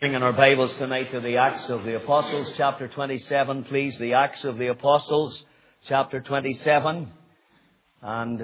In our Bibles tonight to the Acts of the Apostles, chapter 27, please. The Acts of the Apostles, chapter 27. And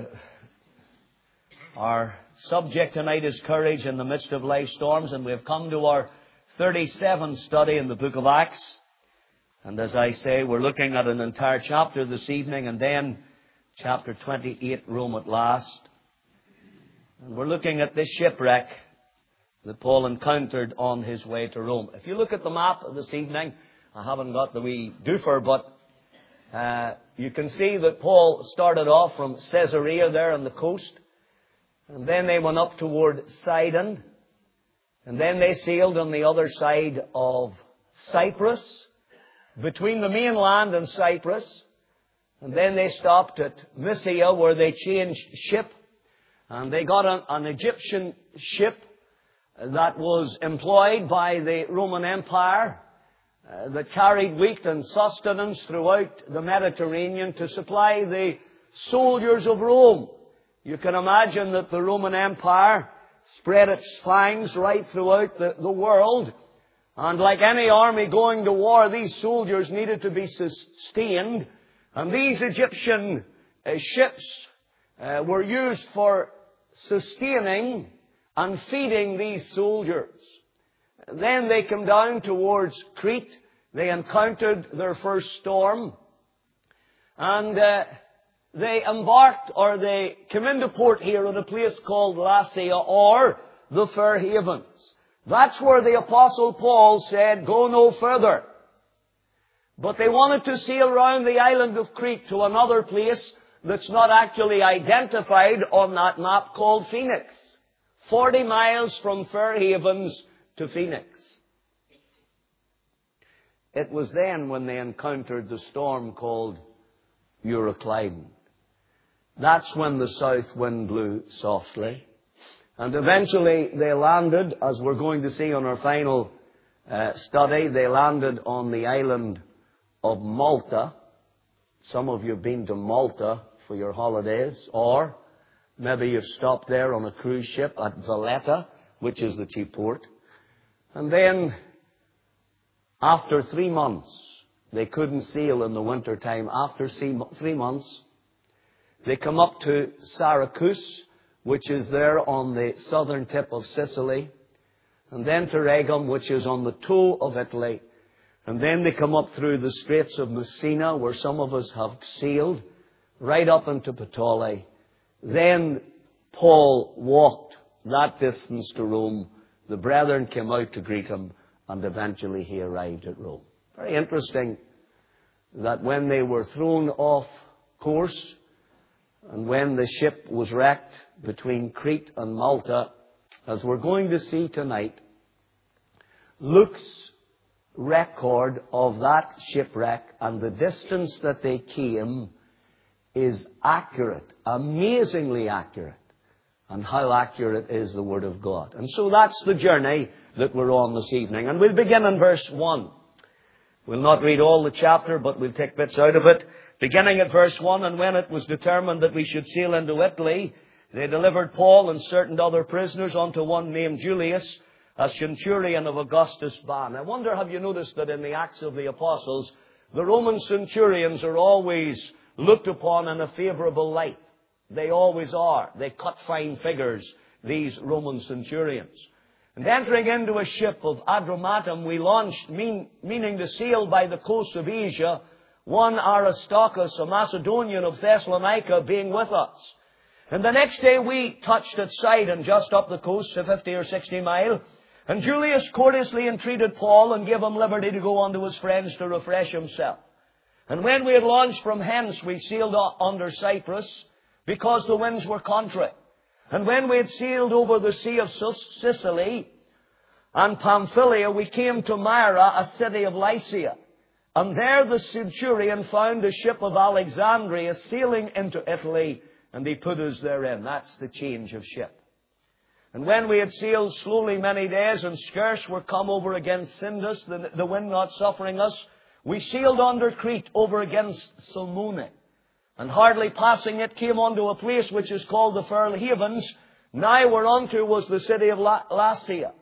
our subject tonight is courage in the midst of life storms. And we have come to our 37th study in the book of Acts. And as I say, we're looking at an entire chapter this evening, and then chapter 28, Rome at last. And we're looking at this shipwreck that Paul encountered on his way to Rome. If you look at the map this evening, I haven't got the wee doofer, but you can see that Paul started off from Caesarea there on the coast, and then they went up toward Sidon, and then they sailed on the other side of Cyprus, between the mainland and Cyprus, and then they stopped at Mysia where they changed ship, and they got an Egyptian ship that was employed by the Roman Empire that carried wheat and sustenance throughout the Mediterranean to supply the soldiers of Rome. You can imagine that the Roman Empire spread its fangs right throughout the world. And like any army going to war, these soldiers needed to be sustained. And these Egyptian ships were used for sustaining and feeding these soldiers. Then they came down towards Crete. They encountered their first storm. And they embarked, or they came into port here at a place called Lasea, or the Fair Havens. That's where the Apostle Paul said, go no further. But they wanted to sail round the island of Crete to another place that's not actually identified on that map, called Phoenix. 40 miles from Fair Havens to Phoenix. It was then when they encountered the storm called Euroclydon. That's when the south wind blew softly. And eventually they landed, as we're going to see on our final study, they landed on the island of Malta. Some of you have been to Malta for your holidays, or maybe you've stopped there on a cruise ship at Valletta, which is the chief port. And then, after 3 months, they couldn't sail in the winter time. After 3 months, they come up to Syracuse, which is there on the southern tip of Sicily. And then to Rhegium, which is on the toe of Italy. And then they come up through the Straits of Messina, where some of us have sailed, right up into Puteoli. Then Paul walked that distance to Rome. The brethren came out to greet him, and eventually he arrived at Rome. Very interesting that when they were thrown off course, and when the ship was wrecked between Crete and Malta, as we're going to see tonight, Luke's record of that shipwreck and the distance that they came is accurate, amazingly accurate. And how accurate is the Word of God. And so that's the journey that we're on this evening. And we'll begin in verse 1. We'll not read all the chapter, but we'll take bits out of it. Beginning at verse 1, and when it was determined that we should sail into Italy, they delivered Paul and certain other prisoners unto one named Julius, a centurion of Augustus' band. I wonder, have you noticed that in the Acts of the Apostles, the Roman centurions are always looked upon in a favorable light? They always are. They cut fine figures, these Roman centurions. And entering into a ship of Adramyttium, we launched, meaning to sail by the coast of Asia, one Aristarchus, a Macedonian of Thessalonica, being with us. And the next day we touched at Sidon, just up the coast, 50 or 60 mile. And Julius courteously entreated Paul and gave him liberty to go unto his friends to refresh himself. And when we had launched from hence, we sailed under Cyprus, because the winds were contrary. And when we had sailed over the sea of Sicily and Pamphylia, we came to Myra, a city of Lycia. And there the centurion found a ship of Alexandria sailing into Italy, and he put us therein. That's the change of ship. And when we had sailed slowly many days, and scarce were come over against Sindus, the wind not suffering us, we sailed under Crete over against Salmone. And hardly passing it, came unto a place which is called the Fair Havens. Now whereunto was the city of Lasea.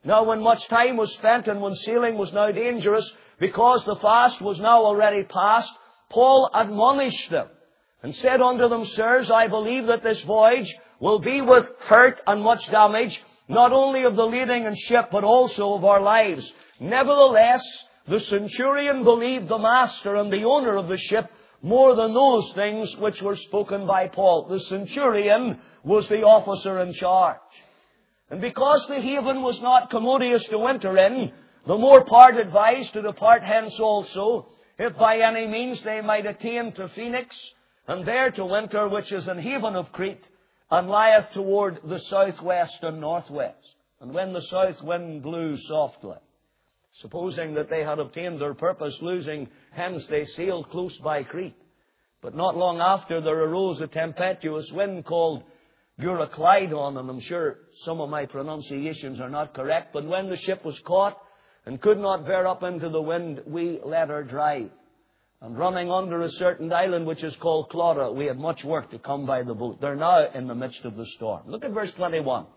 Now when much time was spent and when sailing was now dangerous, because the fast was now already past, Paul admonished them and said unto them, Sirs, I believe that this voyage will be with hurt and much damage, not only of the lading and ship, but also of our lives. Nevertheless, the centurion believed the master and the owner of the ship more than those things which were spoken by Paul. The centurion was the officer in charge. And because the haven was not commodious to winter in, the more part advised to depart hence also, if by any means they might attain to Phoenix, and there to winter, which is an haven of Crete, and lieth toward the southwest and northwest. And when the south wind blew softly, supposing that they had obtained their purpose, losing hence they sailed close by Crete. But not long after there arose a tempestuous wind called Euroclydon, and I'm sure some of my pronunciations are not correct, but when the ship was caught and could not bear up into the wind, we let her drive. And running under a certain island which is called Clauda, we had much work to come by the boat. They're now in the midst of the storm. Look at verse 21.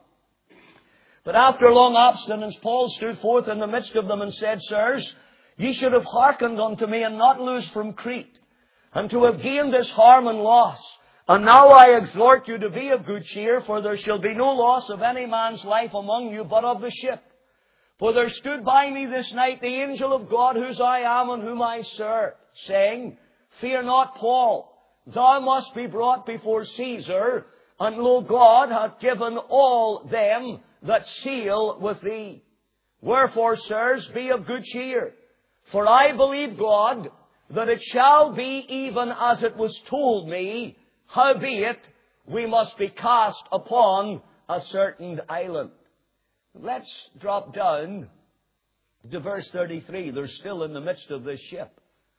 But after long abstinence, Paul stood forth in the midst of them and said, Sirs, ye should have hearkened unto me and not loosed from Crete, and to have gained this harm and loss. And now I exhort you to be of good cheer, for there shall be no loss of any man's life among you, but of the ship. For there stood by me this night the angel of God, whose I am and whom I serve, saying, Fear not, Paul, thou must be brought before Caesar, and lo, God hath given all them that sail with thee. Wherefore, sirs, be of good cheer, for I believe God, that it shall be even as it was told me, howbeit we must be cast upon a certain island. Let's drop down to verse 33. They're still in the midst of this ship.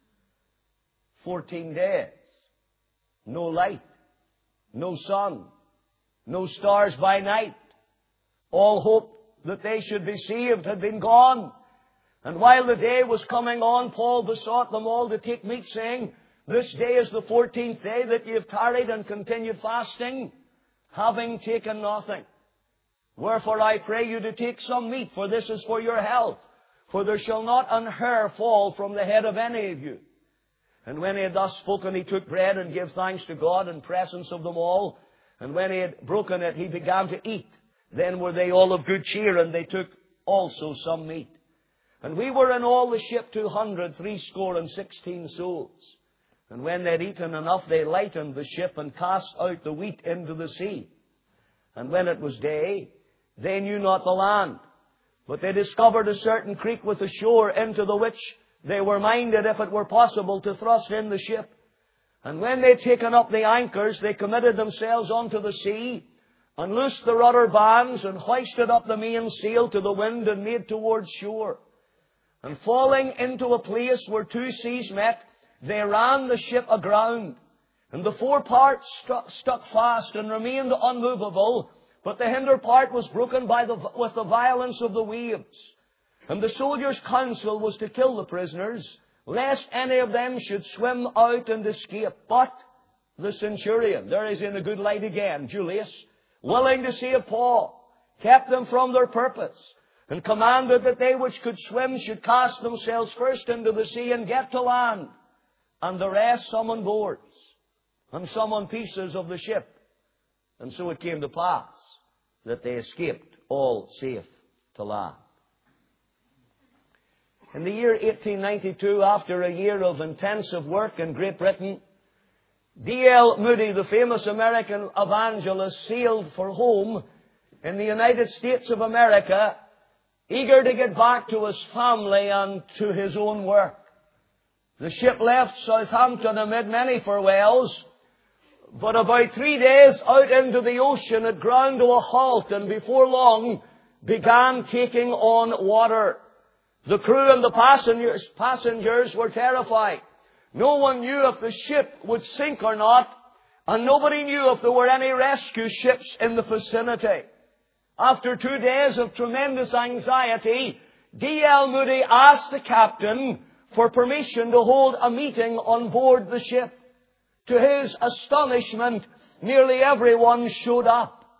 14 days. No light. No sun. No stars by night. All hope that they should be saved had been gone. And while the day was coming on, Paul besought them all to take meat, saying, This day is the 14th day that ye have tarried and continued fasting, having taken nothing. Wherefore I pray you to take some meat, for this is for your health. For there shall not an hair fall from the head of any of you. And when he had thus spoken, he took bread and gave thanks to God in presence of them all. And when he had broken it, he began to eat. Then were they all of good cheer, and they took also some meat. And we were in all the ship 216 souls. And when they had eaten enough, they lightened the ship and cast out the wheat into the sea. And when it was day, they knew not the land. But they discovered a certain creek with a shore, into the which they were minded, if it were possible, to thrust in the ship. And when they had taken up the anchors, they committed themselves unto the sea, and loosed the rudder bands, and hoisted up the main sail to the wind, and made towards shore. And falling into a place where two seas met, they ran the ship aground. And the fore part stuck fast and remained unmovable, but the hinder part was broken with the violence of the waves. And the soldiers' counsel was to kill the prisoners, lest any of them should swim out and escape. But the centurion, there is in a good light again, Julius, willing to save Paul, kept them from their purpose, and commanded that they which could swim should cast themselves first into the sea and get to land, and the rest some on boards, and some on pieces of the ship. And so it came to pass that they escaped all safe to land. In the year 1892, after a year of intensive work in Great Britain, D.L. Moody, the famous American evangelist, sailed for home in the United States of America, eager to get back to his family and to his own work. The ship left Southampton amid many farewells, but about 3 days out into the ocean it ground to a halt, and before long began taking on water. The crew and the passengers were terrified. No one knew if the ship would sink or not, and nobody knew if there were any rescue ships in the vicinity. After 2 days of tremendous anxiety, D.L. Moody asked the captain for permission to hold a meeting on board the ship. To his astonishment, nearly everyone showed up.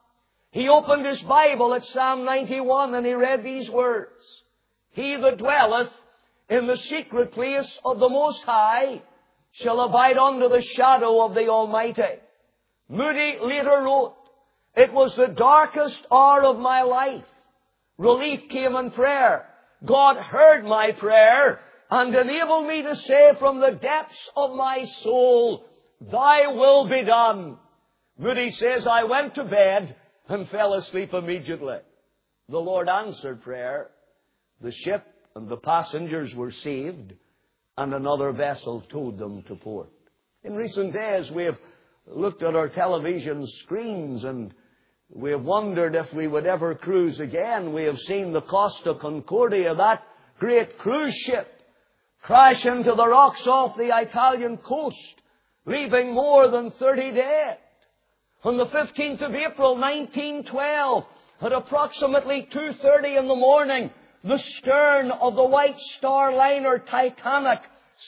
He opened his Bible at Psalm 91 and he read these words. He that dwelleth in the secret place of the Most High shall abide under the shadow of the Almighty. Moody later wrote, it was the darkest hour of my life. Relief came in prayer. God heard my prayer and enabled me to say from the depths of my soul, Thy will be done. Moody says, I went to bed and fell asleep immediately. The Lord answered prayer. The ship and the passengers were saved, and another vessel towed them to port. In recent days, we have looked at our television screens and we have wondered if we would ever cruise again. We have seen the Costa Concordia, that great cruise ship, crash into the rocks off the Italian coast, leaving more than 30 dead. On the 15th of April, 1912, at approximately 2:30 in the morning, the stern of the White Star liner Titanic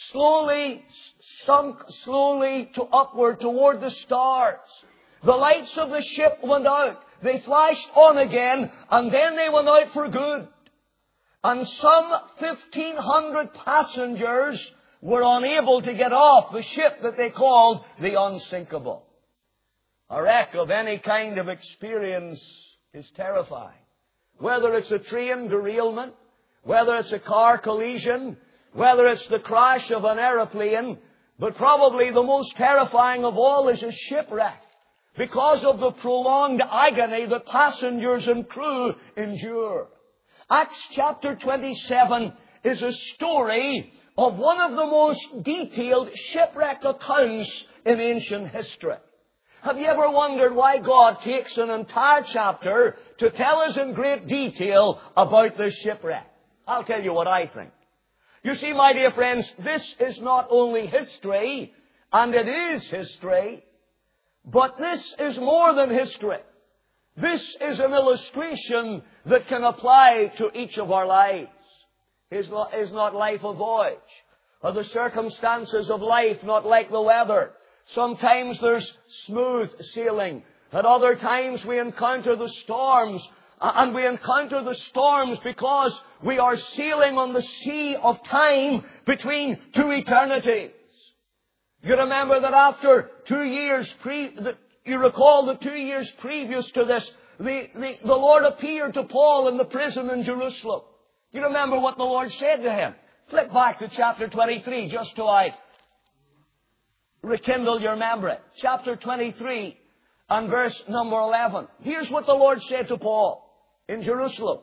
sunk slowly upward toward the stars. The lights of the ship went out. They flashed on again, and then they went out for good. And some 1,500 passengers were unable to get off the ship that they called the Unsinkable. A wreck of any kind of experience is terrifying. Whether it's a train derailment, whether it's a car collision, whether it's the crash of an aeroplane, but probably the most terrifying of all is a shipwreck, because of the prolonged agony that passengers and crew endure. Acts chapter 27 is a story of one of the most detailed shipwreck accounts in ancient history. Have you ever wondered why God takes an entire chapter to tell us in great detail about this shipwreck? I'll tell you what I think. You see, my dear friends, this is not only history, and it is history, but this is more than history. This is an illustration that can apply to each of our lives. Is not life a voyage? Are the circumstances of life not like the weather? Sometimes there's smooth sailing. At other times we encounter the storms. And we encounter the storms because we are sailing on the sea of time between two eternities. You remember that after 2 years, you recall that 2 years previous to this, the Lord appeared to Paul in the prison in Jerusalem. You remember what the Lord said to him? Flip back to chapter 23 just to rekindle your memory. Chapter 23 and verse number 11. Here's what the Lord said to Paul in Jerusalem.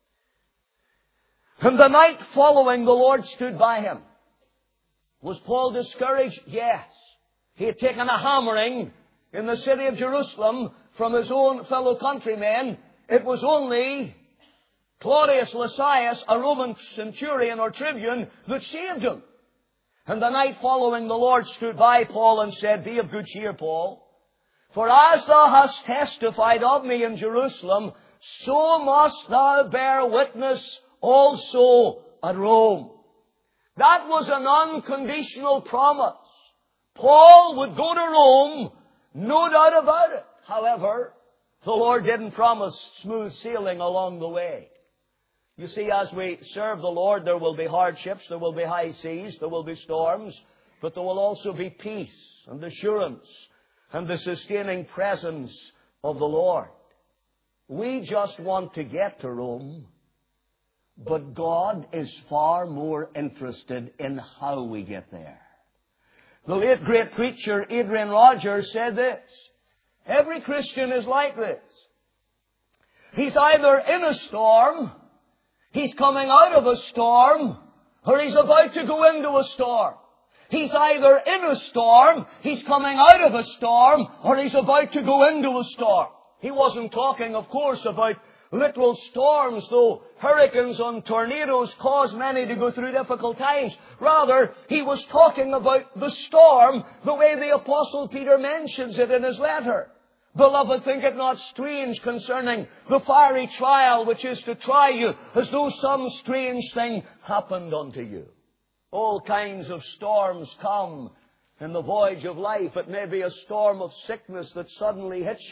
And the night following, the Lord stood by him. Was Paul discouraged? Yes. He had taken a hammering in the city of Jerusalem from his own fellow countrymen. It was only Claudius Lysias, a Roman centurion or tribune, that saved him. And the night following, the Lord stood by Paul and said, Be of good cheer, Paul. For as thou hast testified of me in Jerusalem, so must thou bear witness also at Rome. That was an unconditional promise. Paul would go to Rome, no doubt about it. However, the Lord didn't promise smooth sailing along the way. You see, as we serve the Lord, there will be hardships, there will be high seas, there will be storms, but there will also be peace and assurance and the sustaining presence of the Lord. We just want to get to Rome, but God is far more interested in how we get there. The late great preacher Adrian Rogers said this: every Christian is like this. He's either in a storm, he's coming out of a storm, or he's about to go into a storm. He's either in a storm, he's coming out of a storm, or he's about to go into a storm. He wasn't talking, of course, about literal storms, though hurricanes and tornadoes cause many to go through difficult times. Rather, he was talking about the storm the way the Apostle Peter mentions it in his letter. Beloved, think it not strange concerning the fiery trial which is to try you, as though some strange thing happened unto you. All kinds of storms come in the voyage of life. It may be a storm of sickness that suddenly hits you.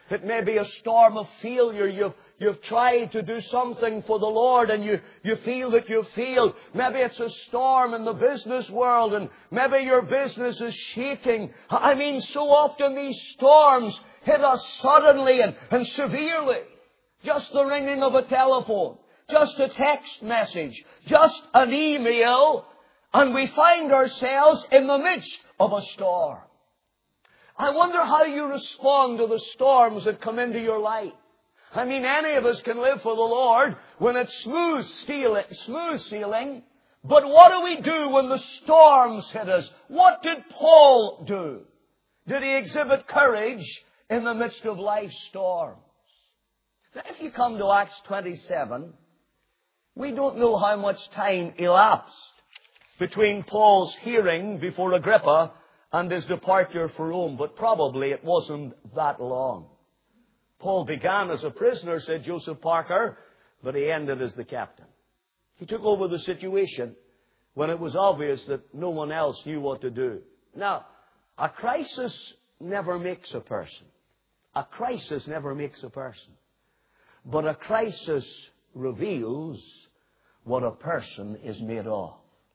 It may be a storm of failure. You've tried to do something for the Lord and you feel that you've failed. Maybe it's a storm in the business world and maybe your business is shaking. I mean, so often these storms hit us suddenly and severely. Just the ringing of a telephone, just a text message, just an email, and we find ourselves in the midst of a storm. I wonder how you respond to the storms that come into your life. I mean, any of us can live for the Lord when it's smooth sailing. But what do we do when the storms hit us? What did Paul do? Did he exhibit courage in the midst of life's storms? Now, if you come to Acts 27, we don't know how much time elapsed between Paul's hearing before Agrippa and his departure for Rome, but probably it wasn't that long. Paul began as a prisoner, said Joseph Parker, but he ended as the captain. He took over the situation when it was obvious that no one else knew what to do. Now, a crisis never makes a person. A crisis never makes a person. But a crisis reveals what a person is made of.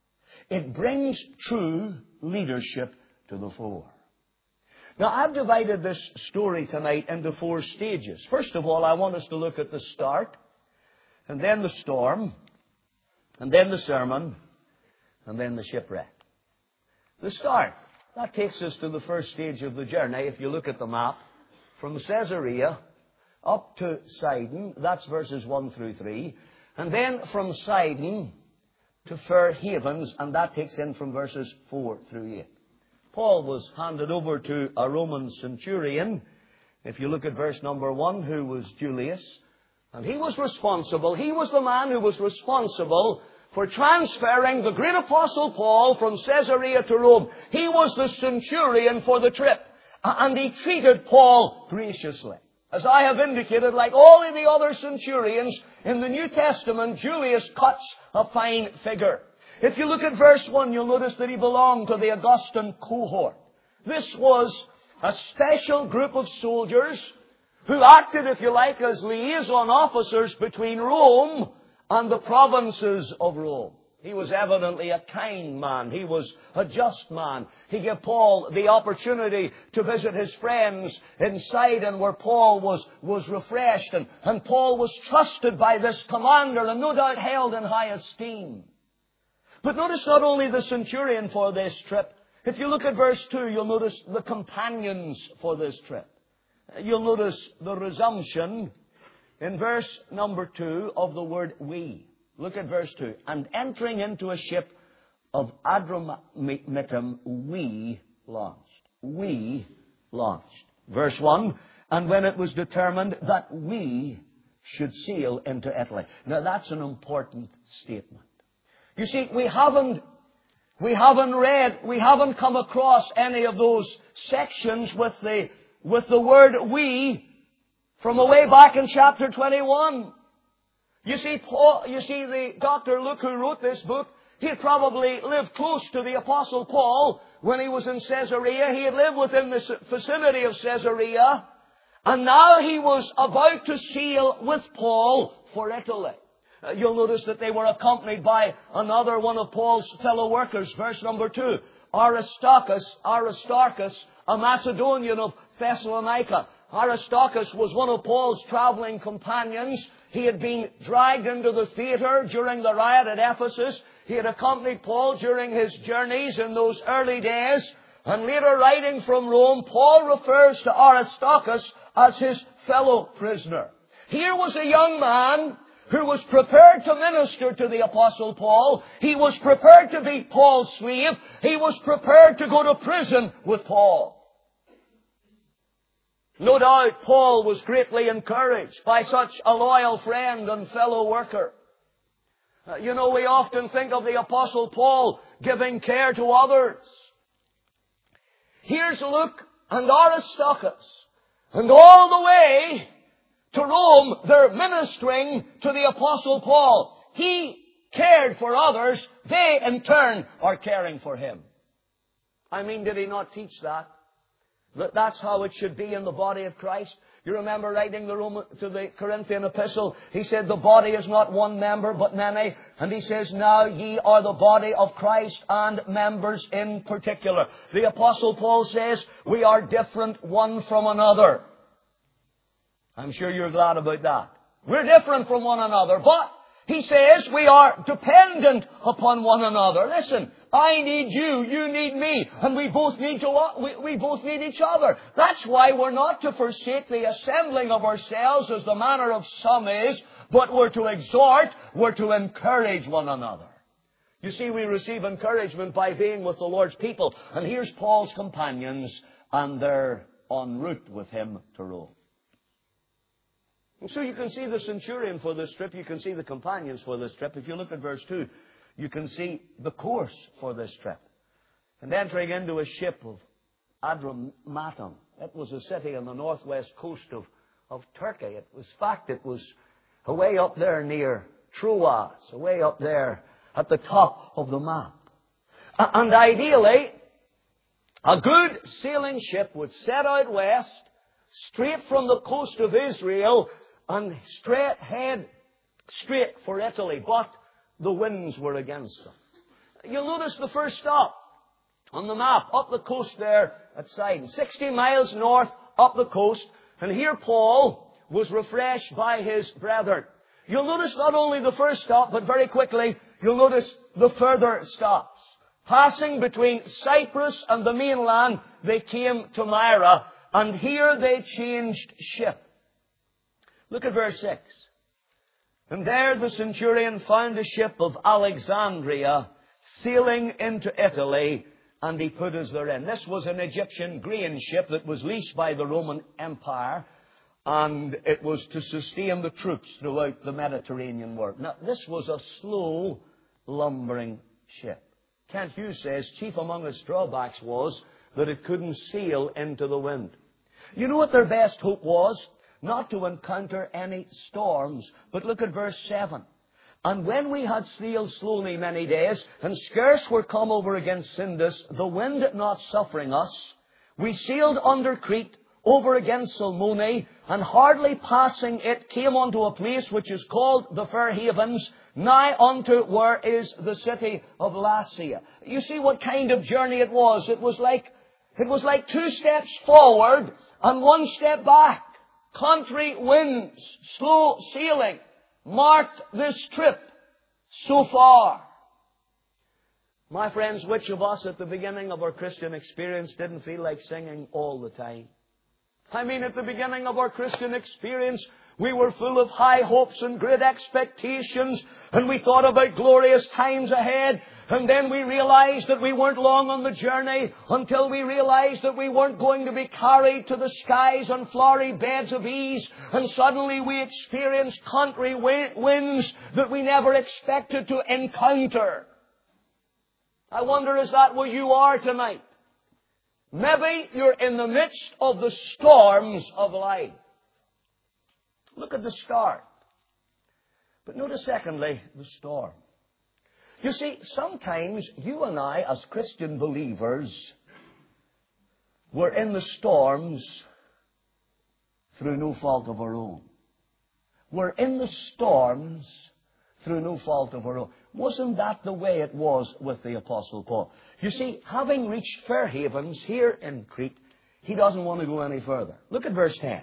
It brings true leadership to the fore. Now, I've divided this story tonight into 4 stages. First of all, I want us to look at the start, and then the storm, and then the sermon, and then the shipwreck. The start, that takes us to the first stage of the journey. If you look at the map, from Caesarea up to Sidon, that's verses 1 through 3, and then from Sidon to Fair Havens, and that takes in from verses 4 through 8. Paul was handed over to a Roman centurion, if you look at verse number 1, who was Julius. And he was responsible. He was the man who was responsible for transferring the great apostle Paul from Caesarea to Rome. He was the centurion for the trip. And he treated Paul graciously. As I have indicated, like all of the other centurions in the New Testament, Julius cuts a fine figure. If you look at verse 1, you'll notice that he belonged to the Augustan cohort. This was a special group of soldiers who acted, if you like, as liaison officers between Rome and the provinces of Rome. He was evidently a kind man. He was a just man. He gave Paul the opportunity to visit his friends in Sidon, where Paul was refreshed. And Paul was trusted by this commander and no doubt held in high esteem. But notice not only the centurion for this trip. If you look at verse 2, you'll notice the companions for this trip. You'll notice the resumption in verse number 2 of the word we. Look at verse 2. And entering into a ship of Adramyttium, we launched. We launched. Verse 1. And when it was determined that we should sail into Italy. Now that's an important statement. You see, we haven't come across any of those sections with the word we from away back in chapter 21. You see, the Dr. Luke who wrote this book, he had probably lived close to the Apostle Paul when he was in Caesarea. He had lived within the vicinity of Caesarea. And now he was about to sail with Paul for Italy. You'll notice that they were accompanied by another one of Paul's fellow workers. Verse number 2. Aristarchus, a Macedonian of Thessalonica. Aristarchus was one of Paul's traveling companions. He had been dragged into the theater during the riot at Ephesus. He had accompanied Paul during his journeys in those early days. And later, writing from Rome, Paul refers to Aristarchus as his fellow prisoner. Here was a young man who was prepared to minister to the Apostle Paul. He was prepared to be Paul's slave. He was prepared to go to prison with Paul. No doubt Paul was greatly encouraged by such a loyal friend and fellow worker. We often think of the Apostle Paul giving care to others. Here's Luke and Aristarchus. And all the way to Rome, they're ministering to the Apostle Paul. He cared for others. They, in turn, are caring for him. I mean, did he not teach that? That's how it should be in the body of Christ. You remember writing to the Corinthian epistle, he said, the body is not one member, but many. And he says, now ye are the body of Christ and members in particular. The Apostle Paul says, we are different one from another. I'm sure you're glad about that. We're different from one another, but he says we are dependent upon one another. Listen, I need you, you need me, and we both need each other. That's why we're not to forsake the assembling of ourselves as the manner of some is, but we're to exhort, we're to encourage one another. You see, we receive encouragement by being with the Lord's people. And here's Paul's companions, and they're en route with him to Rome. And so you can see the centurion for this trip. You can see the companions for this trip. If you look at verse 2, you can see the course for this trip. And entering into a ship of Adramyttium. It was a city on the northwest coast of Turkey. It was away up there near Troas, away up there at the top of the map. And ideally, a good sailing ship would set out west, straight from the coast of Israel, and head straight for Italy. But the winds were against them. You'll notice the first stop on the map, up the coast there at Sidon. 60 miles north up the coast. And here Paul was refreshed by his brethren. You'll notice not only the first stop, but very quickly, you'll notice the further stops. Passing between Cyprus and the mainland, they came to Myra. And here they changed ship. Look at verse 6. And there the centurion found a ship of Alexandria sailing into Italy, and he put us therein. This was an Egyptian grain ship that was leased by the Roman Empire, and it was to sustain the troops throughout the Mediterranean world. Now, this was a slow, lumbering ship. Kent Hughes says, chief among its drawbacks was that it couldn't sail into the wind. You know what their best hope was? Not to encounter any storms. But look at verse 7. And when we had sailed slowly many days, and scarce were come over against Sindus, the wind not suffering us, we sailed under Crete, over against Salmone, and hardly passing it, came unto a place which is called the Fair Havens, nigh unto where is the city of Lasea. You see what kind of journey it was. It was like 2 steps forward and 1 step back. Contrary winds, slow sailing, marked this trip so far. My friends, which of us at the beginning of our Christian experience didn't feel like singing all the time? I mean, at the beginning of our Christian experience, we were full of high hopes and great expectations, and we thought about glorious times ahead. And then we realized that we weren't long on the journey until we realized that we weren't going to be carried to the skies on flowery beds of ease. And suddenly we experienced contrary winds that we never expected to encounter. I wonder, is that where you are tonight? Maybe you're in the midst of the storms of life. Look at the start. But notice secondly, the storm. You see, sometimes you and I, as Christian believers, we're in the storms through no fault of our own. We're in the storms through no fault of our own. Wasn't that the way it was with the Apostle Paul? You see, having reached Fair Havens here in Crete, he doesn't want to go any further. Look at verse 10.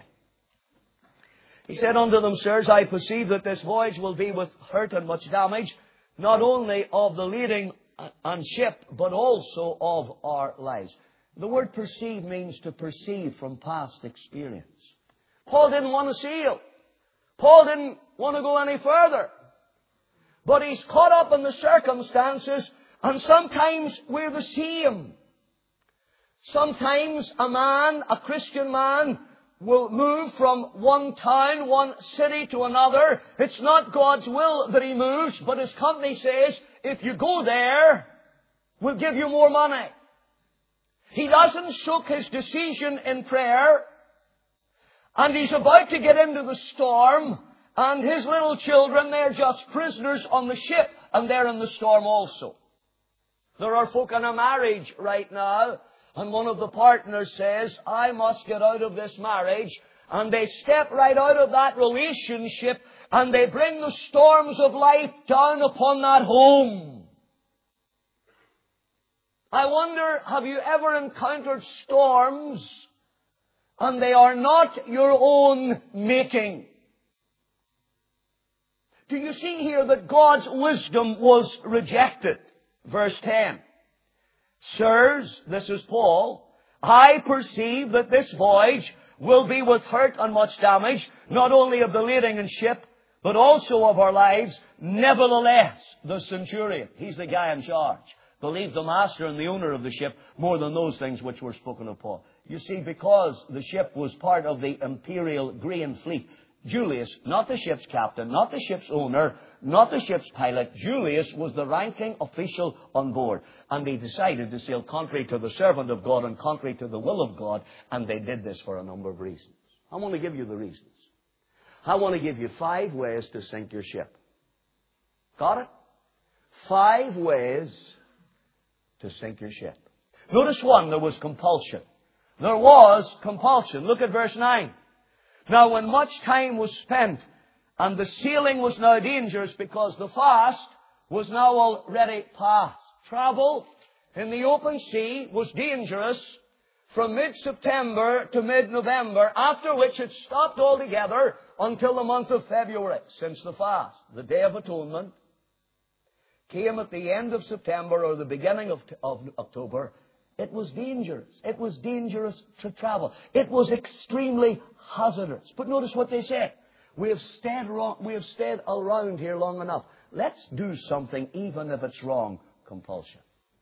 He said unto them, Sirs, I perceive that this voyage will be with hurt and much damage, not only of the lading and ship, but also of our lives. The word perceive means to perceive from past experience. Paul didn't want to sail. Paul didn't want to go any further. But he's caught up in the circumstances, and sometimes we're the same. Sometimes a Christian man, will move from one town, one city to another. It's not God's will that he moves, but his company says, if you go there, we'll give you more money. He doesn't soak his decision in prayer, and he's about to get into the storm, and his little children, they're just prisoners on the ship, and they're in the storm also. There are folk in a marriage right now, and one of the partners says, I must get out of this marriage, And they step right out of that relationship and they bring the storms of life down upon that home. I wonder, have you ever encountered storms and they are not your own making? Do you see here that God's wisdom was rejected? Verse 10. Sirs, this is Paul, I perceive that this voyage will be with hurt and much damage, not only of the lading and ship, but also of our lives. Nevertheless, the centurion, he's the guy in charge, believed the master and the owner of the ship more than those things which were spoken of Paul. You see, because the ship was part of the imperial grain fleet, Julius, not the ship's captain, not the ship's owner, not the ship's pilot, Julius was the ranking official on board. And they decided to sail contrary to the servant of God and contrary to the will of God. And they did this for a number of reasons. I want to give you the reasons. I want to give you 5 ways to sink your ship. Got it? 5 ways to sink your ship. Notice 1, there was compulsion. There was compulsion. Look at verse 9. Now, when much time was spent, and the sailing was now dangerous because the fast was now already past. Travel in the open sea was dangerous from mid-September to mid-November, after which it stopped altogether until the month of February, since the fast, the Day of Atonement, came at the end of September or the beginning of October. It was dangerous. It was dangerous to travel. It was extremely hazardous. But notice what they said. We have stayed around here long enough. Let's do something even if it's wrong. Compulsion.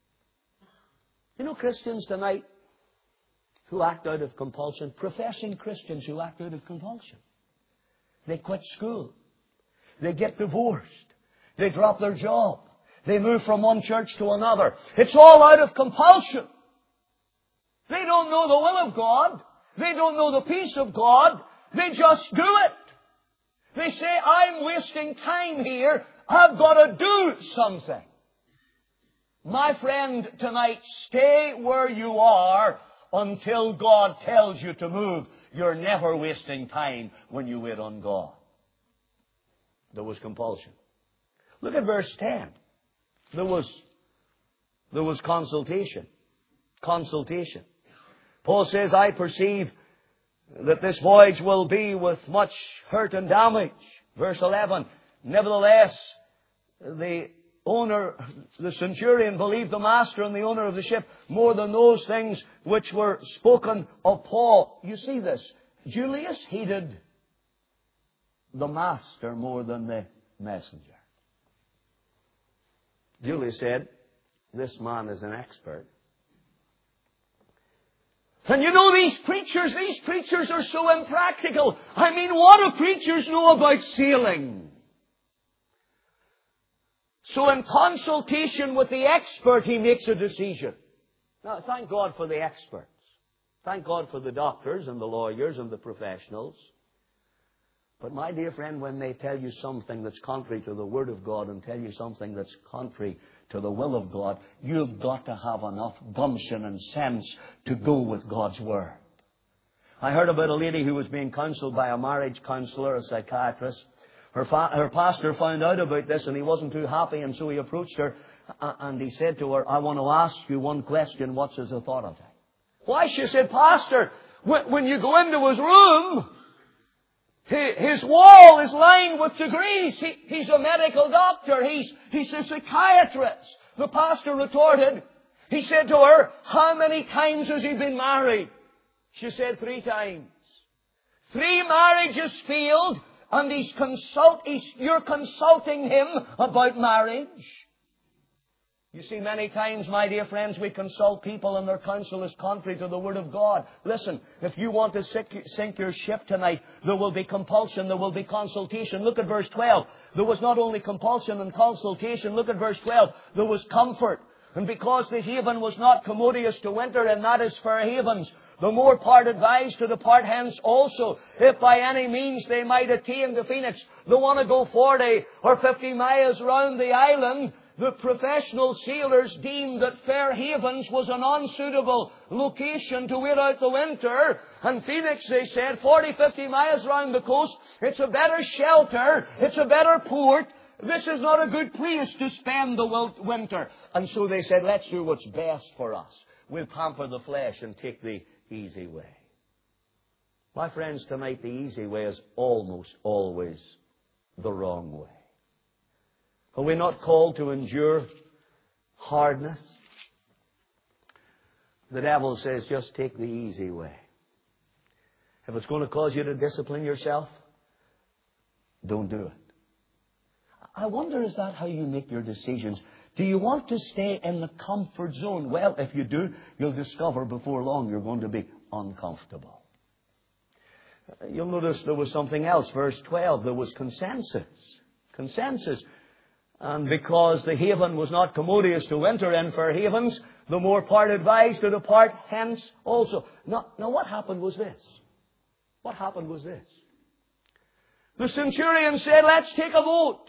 You know Christians tonight who act out of compulsion, professing Christians who act out of compulsion. They quit school. They get divorced. They drop their job. They move from one church to another. It's all out of compulsion. They don't know the will of God. They don't know the peace of God. They just do it. They say, I'm wasting time here. I've got to do something. My friend, tonight, stay where you are until God tells you to move. You're never wasting time when you wait on God. There was compulsion. Look at verse 10. There was consultation. Consultation. Paul says, I perceive that this voyage will be with much hurt and damage. Verse 11. Nevertheless, the centurion believed the master and the owner of the ship more than those things which were spoken of Paul. You see this. Julius heeded the master more than the messenger. Julius said, this man is an expert. And you know these preachers are so impractical. I mean, what do preachers know about sailing? So in consultation with the expert, he makes a decision. Now, thank God for the experts. Thank God for the doctors and the lawyers and the professionals. But my dear friend, when they tell you something that's contrary to the Word of God and tell you something that's contrary to the will of God, you've got to have enough gumption and sense to go with God's Word. I heard about a lady who was being counseled by a marriage counselor, a psychiatrist. Her pastor found out about this and he wasn't too happy, and so he approached her and he said to her, I want to ask you one question. What's his authority? Why? She said, Pastor, when you go into his room, his wall is lined with degrees. He's a medical doctor. He's a psychiatrist. The pastor retorted. He said to her, how many times has he been married? She said 3 times. 3 marriages failed, and you're consulting him about marriage. You see, many times, my dear friends, we consult people and their counsel is contrary to the Word of God. Listen, if you want to sink your ship tonight, there will be compulsion, there will be consultation. Look at verse 12. There was not only compulsion and consultation. Look at verse 12. There was comfort. And because the haven was not commodious to winter, and that is fair havens, the more part advised to depart hence also, if by any means they might attain to Phoenix. They want to go 40 or 50 miles round the island. The professional sailors deemed that Fair Havens was an unsuitable location to wait out the winter. And Phoenix, they said, 40, 50 miles round the coast, it's a better shelter, it's a better port. This is not a good place to spend the winter. And so they said, let's do what's best for us. We'll pamper the flesh and take the easy way. My friends, tonight the easy way is almost always the wrong way. Are we not called to endure hardness? The devil says, just take the easy way. If it's going to cause you to discipline yourself, don't do it. I wonder, is that how you make your decisions? Do you want to stay in the comfort zone? Well, if you do, you'll discover before long you're going to be uncomfortable. You'll notice there was something else. Verse 12, there was consensus. Consensus. And because the haven was not commodious to winter in Fair Havens, the more part advised to depart hence also. Now what happened was this. What happened was this. The centurion said, let's take a vote.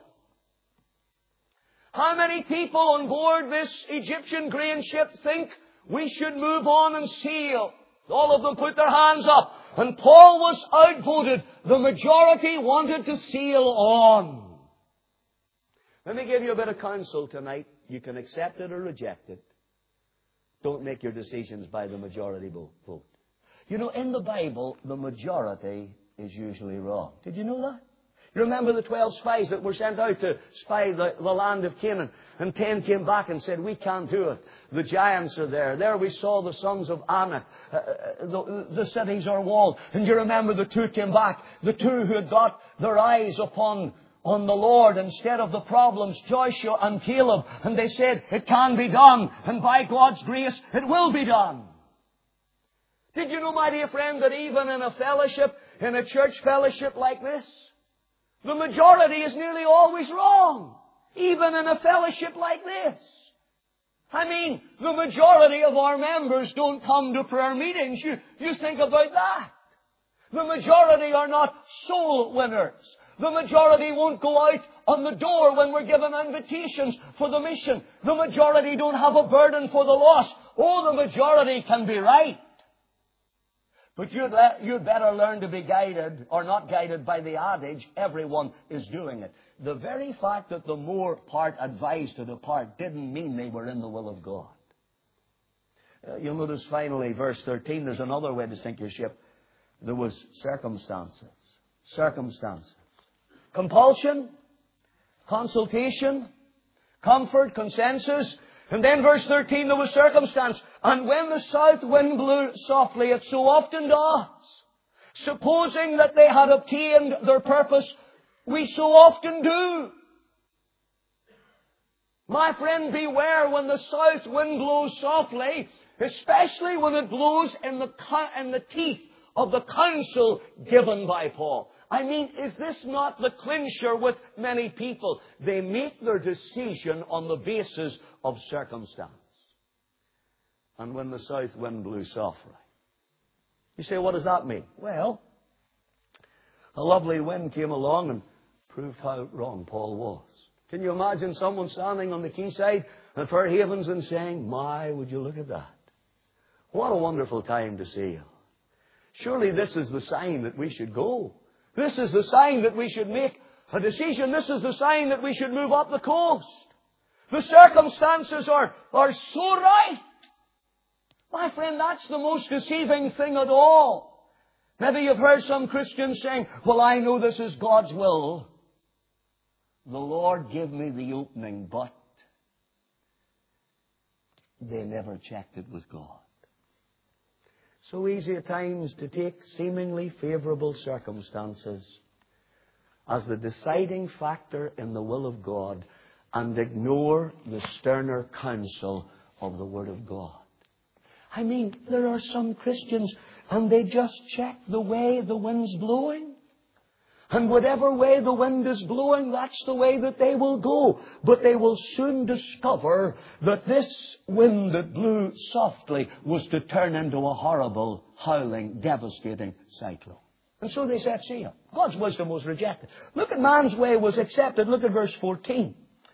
How many people on board this Egyptian grain ship think we should move on and sail? All of them put their hands up. And Paul was outvoted. The majority wanted to sail on. Let me give you a bit of counsel tonight. You can accept it or reject it. Don't make your decisions by the majority vote. You know, in the Bible, the majority is usually wrong. Did you know that? You remember the 12 spies that were sent out to spy the land of Canaan, and 10 came back and said, we can't do it. The giants are there. There we saw the sons of Anak. The cities are walled. And you remember the 2 came back. The 2 who had got their eyes on the Lord instead of the problems, Joshua and Caleb. And they said, it can be done. And by God's grace, it will be done. Did you know, my dear friend, that even in a fellowship, in a church fellowship like this, the majority is nearly always wrong. Even in a fellowship like this. I mean, the majority of our members don't come to prayer meetings. You think about that. The majority are not soul winners. The majority won't go out on the door when we're given invitations for the mission. The majority don't have a burden for the lost. Oh, the majority can be right. But you'd better learn to be guided, or not guided by the adage, everyone is doing it. The very fact that the more part advised to depart didn't mean they were in the will of God. You'll notice finally, verse 13, there's another way to sink your ship. There was circumstances. Circumstances. Compulsion, consultation, comfort, consensus. And then verse 13, there was circumstance. And when the south wind blew softly, it so often does. Supposing that they had obtained their purpose, we so often do. My friend, beware when the south wind blows softly, especially when it blows in the teeth of the counsel given by Paul. I mean, is this not the clincher with many people? They make their decision on the basis of circumstance. And when the south wind blew softly. You say, what does that mean? Well, a lovely wind came along and proved how wrong Paul was. Can you imagine someone standing on the quayside at Fair Havens and saying, my, would you look at that? What a wonderful time to sail. Surely this is the sign that we should go. This is the sign that we should make a decision. This is the sign that we should move up the coast. The circumstances are so right. My friend, that's the most deceiving thing at all. Maybe you've heard some Christians saying, well, I know this is God's will. The Lord gave me the opening, but they never checked it with God. So easy at times to take seemingly favorable circumstances as the deciding factor in the will of God and ignore the sterner counsel of the Word of God. I mean, there are some Christians and they just check the way the wind's blowing. And whatever way the wind is blowing, that's the way that they will go. But they will soon discover that this wind that blew softly was to turn into a horrible, howling, devastating cyclone. And so they set sail. God's wisdom was rejected. Look at man's way was accepted. Look at verse 14.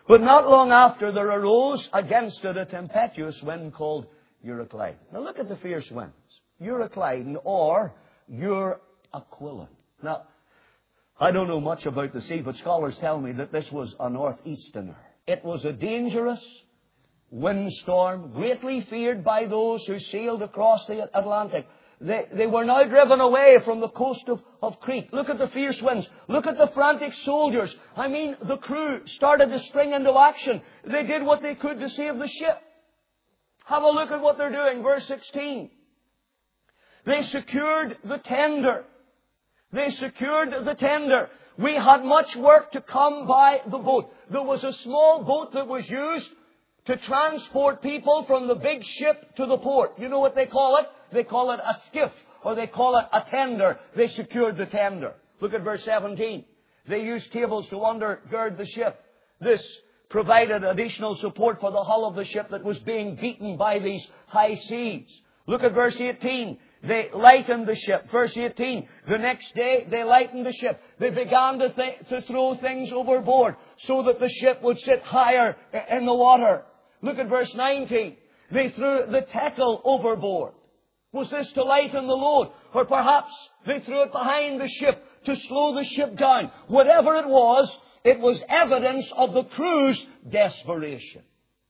But not long after, there arose against it a tempestuous wind called Euroclydon. Now look at the fierce winds. Euroclydon or Euraquilon. Now, I don't know much about the sea, but scholars tell me that this was a northeasterner. It was a dangerous windstorm, greatly feared by those who sailed across the Atlantic. They were now driven away from the coast of Crete. Look at the fierce winds. Look at the frantic soldiers. I mean, the crew started to spring into action. They did what they could to save the ship. Have a look at what they're doing. Verse 16. They secured the tender. They secured the tender. We had much work to come by the boat. There was a small boat that was used to transport people from the big ship to the port. You know what they call it? They call it a skiff, or they call it a tender. They secured the tender. Look at verse 17. They used cables to undergird the ship. This provided additional support for the hull of the ship that was being beaten by these high seas. Look at verse 18. They lightened the ship. Verse 18. The next day, they lightened the ship. They began to throw things overboard so that the ship would sit higher in the water. Look at verse 19. They threw the tackle overboard. Was this to lighten the load? Or perhaps they threw it behind the ship to slow the ship down. Whatever it was evidence of the crew's desperation.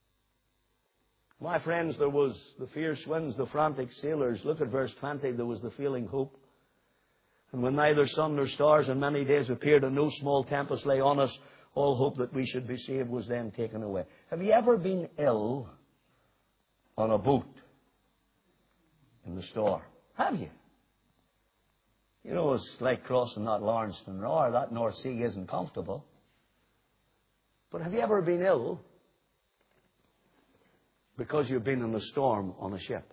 My friends, there was the fierce winds, the frantic sailors. Look at verse 20. There was the failing hope. And when neither sun nor stars in many days appeared and no small tempest lay on us, all hope that we should be saved was then taken away. Have you ever been ill on a boat in the storm? Have you? You know, it's like crossing that Launceston Roar. That North Sea isn't comfortable. But have you ever been ill because you've been in a storm on a ship?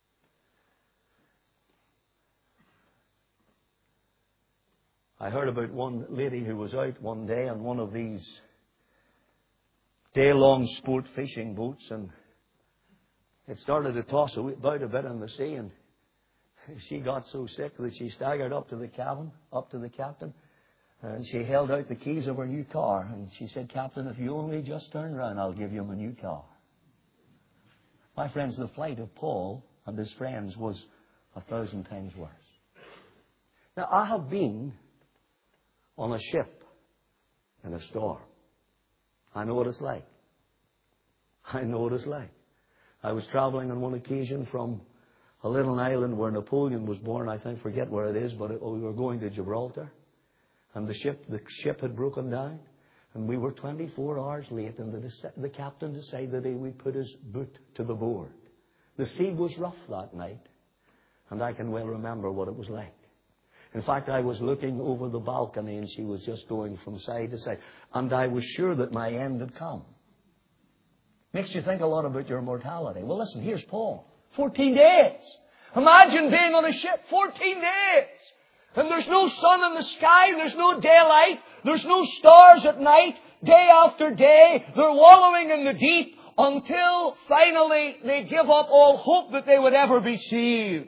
I heard about one lady who was out one day on one of these day-long sport fishing boats, and it started to toss about a bit in the sea, and she got so sick that she staggered up to the captain, and she held out the keys of her new car, and she said, "Captain, if you only just turn around, I'll give you my new car." My friends, the plight of Paul and his friends was 1,000 times worse. Now, I have been on a ship in a storm. I know what it's like. I know what it's like. I was traveling on one occasion from a little island where Napoleon was born. I forget where it is, but we were going to Gibraltar. And the ship had broken down. And we were 24 hours late. And the captain decided that he would put his boot to the board. The sea was rough that night. And I can well remember what it was like. In fact, I was looking over the balcony and she was just going from side to side. And I was sure that my end had come. Makes you think a lot about your mortality. Well, listen, here's Paul. 14 days. Imagine being on a ship 14 days. And there's no sun in the sky. There's no daylight. There's no stars at night. Day after day, they're wallowing in the deep until finally they give up all hope that they would ever be saved.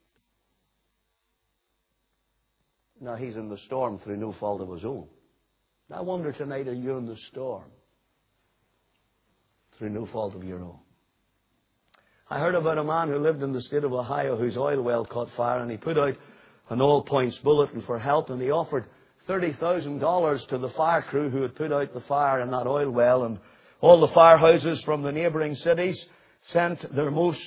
Now, he's in the storm through no fault of his own. I wonder tonight, are you in the storm through no fault of your own? I heard about a man who lived in the state of Ohio whose oil well caught fire, and he put out an all-points bulletin for help, and he offered $30,000 to the fire crew who had put out the fire in that oil well, and all the firehouses from the neighbouring cities sent their most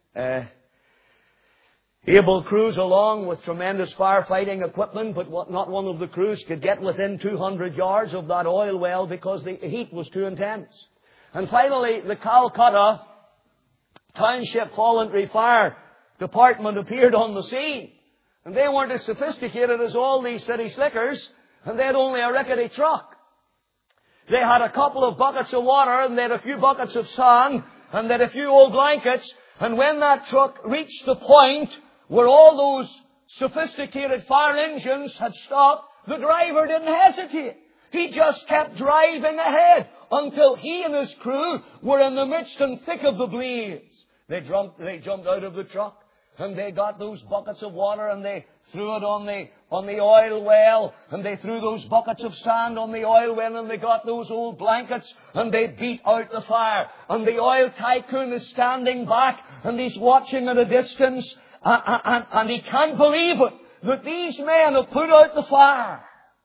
able crews along with tremendous firefighting equipment, but not one of the crews could get within 200 yards of that oil well because the heat was too intense. And finally, the Calcutta Township Voluntary Fire Department appeared on the scene. And they weren't as sophisticated as all these city slickers, and they had only a rickety truck. They had a couple of buckets of water, and they had a few buckets of sand, and they had a few old blankets. And when that truck reached the point where all those sophisticated fire engines had stopped, the driver didn't hesitate. He just kept driving ahead until he and his crew were in the midst and thick of the blaze. They jumped out of the truck and they got those buckets of water and they threw it on the oil well, and they threw those buckets of sand on the oil well, and they got those old blankets and they beat out the fire. And the oil tycoon is standing back and he's watching at a distance, and he can't believe it, that these men have put out the fire.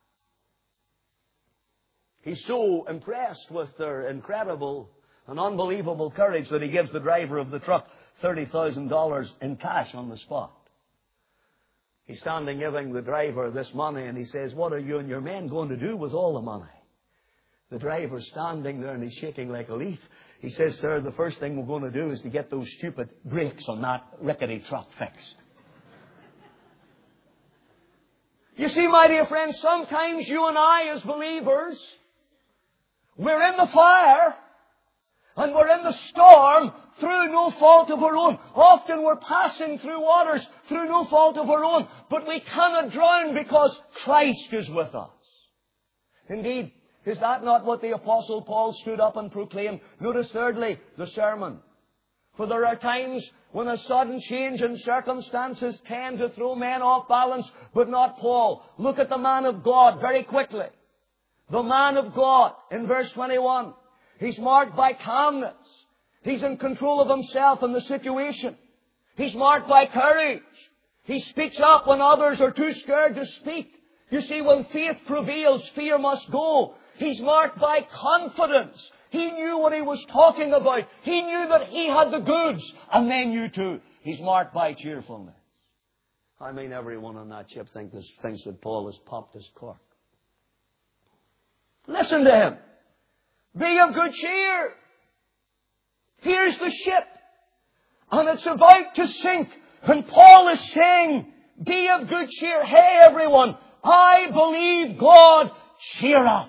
He's so impressed with their incredible and unbelievable courage that he gives the driver of the truck $30,000 in cash on the spot. He's standing giving the driver this money, and he says, "What are you and your men going to do with all the money?" The driver's standing there and he's shaking like a leaf. He says, "Sir, the first thing we're going to do is to get those stupid brakes on that rickety truck fixed." You see, my dear friends, sometimes you and I as believers, we're in the fire and we're in the storm through no fault of our own. Often we're passing through waters through no fault of our own, but we cannot drown because Christ is with us. Indeed, is that not what the Apostle Paul stood up and proclaimed? Notice thirdly, the sermon. For there are times when a sudden change in circumstances tend to throw men off balance, but not Paul. Look at the man of God very quickly. The man of God in verse 21. He's marked by calmness. He's in control of himself and the situation. He's marked by courage. He speaks up when others are too scared to speak. You see, when faith prevails, fear must go. He's marked by confidence. He knew what he was talking about. He knew that he had the goods, and they knew too. He's marked by cheerfulness. I mean, everyone on that ship thinks that Paul has popped his cork. Listen to him. Be of good cheer. Here's the ship, and it's about to sink. And Paul is saying, be of good cheer. Hey, everyone, I believe God. Cheer up.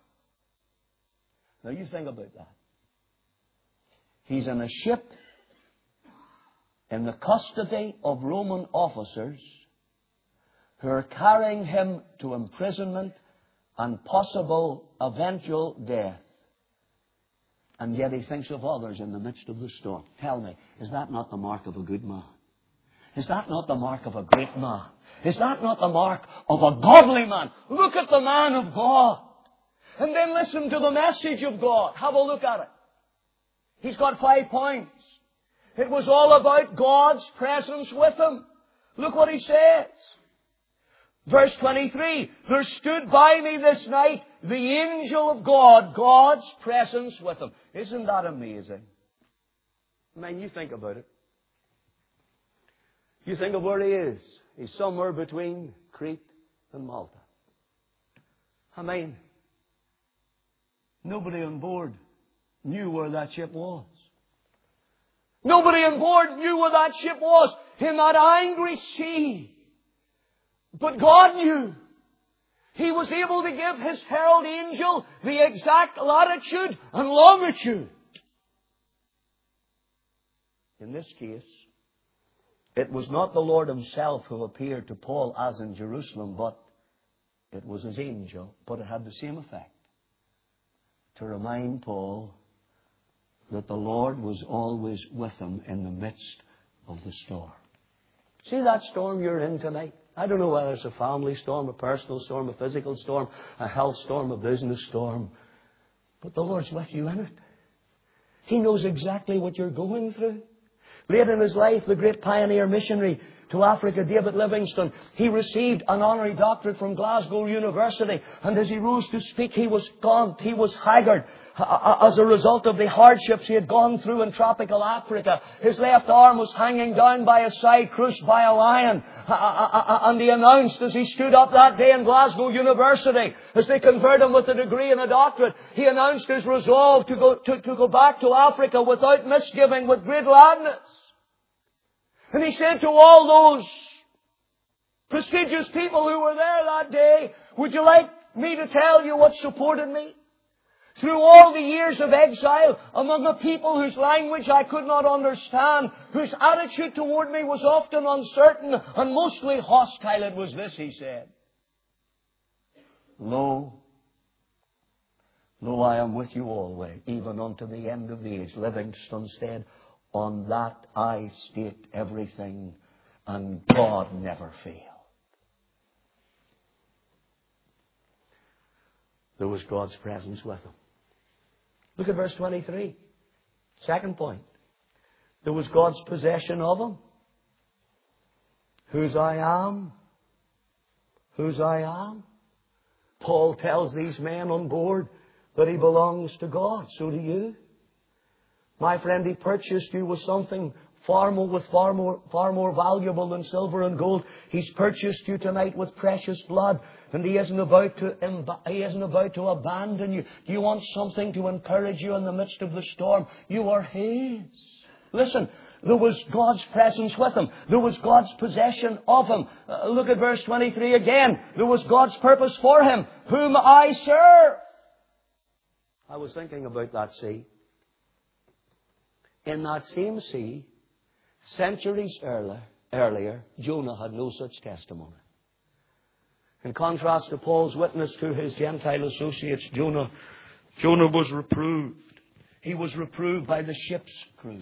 Now, you think about that. He's in a ship in the custody of Roman officers who are carrying him to imprisonment and possible eventual death. And yet he thinks of others in the midst of the storm. Tell me, is that not the mark of a good man? Is that not the mark of a great man? Is that not the mark of a godly man? Look at the man of God. And then listen to the message of God. Have a look at it. He's got 5 points. It was all about God's presence with him. Look what he says. Verse 23, there stood by me this night the angel of God, God's presence with him. Isn't that amazing? Man, you think about it. You think of where he is. He's somewhere between Crete and Malta. I mean, nobody on board knew where that ship was. Nobody on board knew where that ship was in that angry sea. But God knew. He was able to give His herald angel the exact latitude and longitude. In this case, it was not the Lord Himself who appeared to Paul as in Jerusalem, but it was His angel. But it had the same effect. To remind Paul that the Lord was always with him in the midst of the storm. See that storm you're in tonight? I don't know whether it's a family storm, a personal storm, a physical storm, a health storm, a business storm. But the Lord's with you in it. He knows exactly what you're going through. Late in his life, the great pioneer missionary to Africa, David Livingstone, he received an honorary doctorate from Glasgow University. And as he rose to speak, he was gaunt, he was haggard as a result of the hardships he had gone through in tropical Africa. His left arm was hanging down by his side, crushed by a lion. And he announced as he stood up that day in Glasgow University, as they conferred him with a degree and a doctorate, he announced his resolve to go back to Africa without misgiving, with great gladness. And he said to all those prestigious people who were there that day, would you like me to tell you what supported me? Through all the years of exile, among a people whose language I could not understand, whose attitude toward me was often uncertain and mostly hostile, it was this, he said. Lo, I am with you always, even unto the end of the age. Livingstone said, on that I state everything And God never failed. There was God's presence with him. Look at verse 23. Second point. There was God's possession of him. Whose I am. Whose I am. Paul tells these men on board that he belongs to God. So do you. My friend, he purchased you with something far more valuable than silver and gold. He's purchased you tonight with precious blood, and He isn't about to abandon you. Do you want something to encourage you in the midst of the storm? You are His. Listen, there was God's presence with him. There was God's possession of him. Look at verse 23 again. There was God's purpose for him, whom I serve. I was thinking about that sea. In that same sea, centuries earlier, Jonah had no such testimony. In contrast to Paul's witness to his Gentile associates, Jonah was reproved. He was reproved by the ship's crew.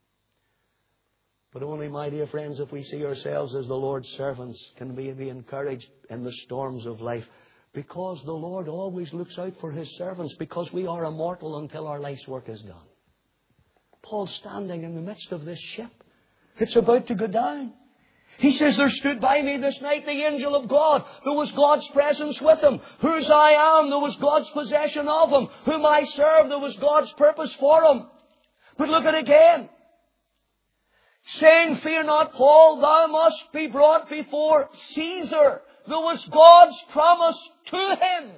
But only, my dear friends, if we see ourselves as the Lord's servants, can we be encouraged in the storms of life. Because the Lord always looks out for His servants, because we are immortal until our life's work is done. Paul's standing in the midst of this ship. It's about to go down. He says, there stood by me this night the angel of God. There was God's presence with him. Whose I am, there was God's possession of him. Whom I serve, there was God's purpose for him. But look at it again. Saying, fear not, Paul, thou must be brought before Caesar. There was God's promise to him.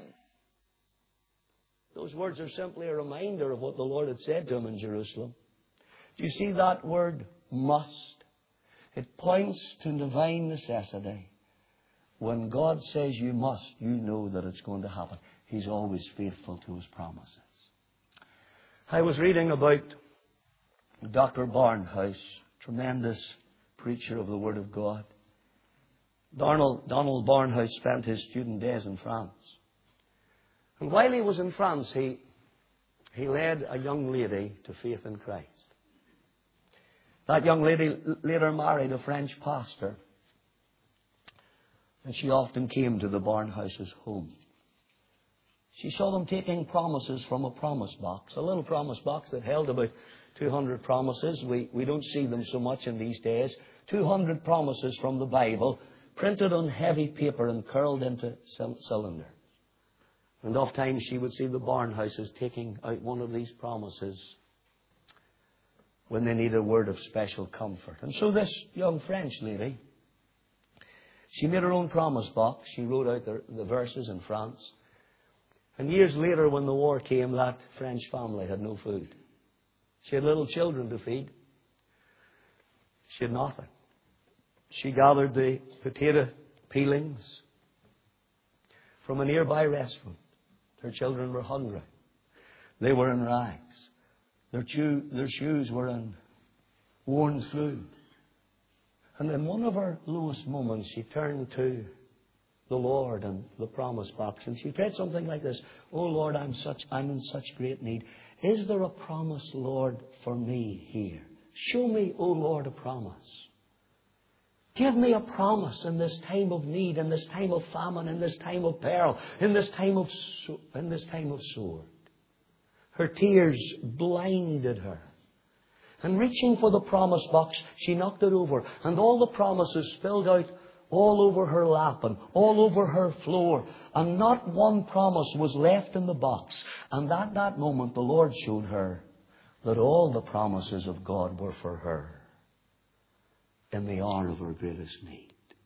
Those words are simply a reminder of what the Lord had said to him in Jerusalem. Do you see that word, must? It points to divine necessity. When God says you must, you know that it's going to happen. He's always faithful to His promises. I was reading about Dr. Barnhouse, tremendous preacher of the Word of God. Donald Barnhouse spent his student days in France. And while he was in France, he led a young lady to faith in Christ. That young lady later married a French pastor. And she often came to the Barnhouse's home. She saw them taking promises from a promise box, a little promise box that held about 200 promises. We don't see them so much in these days. 200 promises from the Bible, printed on heavy paper and curled into cylinders. And oftentimes she would see the Barnhouses taking out one of these promises when they need a word of special comfort. And so this young French lady, she made her own promise box. She wrote out the verses in France. And years later, when the war came, that French family had no food. She had little children to feed. She had nothing. She gathered the potato peelings from a nearby restaurant. Her children were hungry. They were in rags. Their shoes were worn through. And in one of her lowest moments, she turned to the Lord and the promise box, and she prayed something like this: "Oh Lord, I'm in such great need. Is there a promise, Lord, for me here? Show me, oh Lord, a promise. Give me a promise in this time of need, in this time of famine, in this time of peril, in this time of sword." Her tears blinded her. And reaching for the promise box, she knocked it over, and all the promises spilled out all over her lap and all over her floor. And not one promise was left in the box. And at that moment, the Lord showed her that all the promises of God were for her in the hour of her greatest need.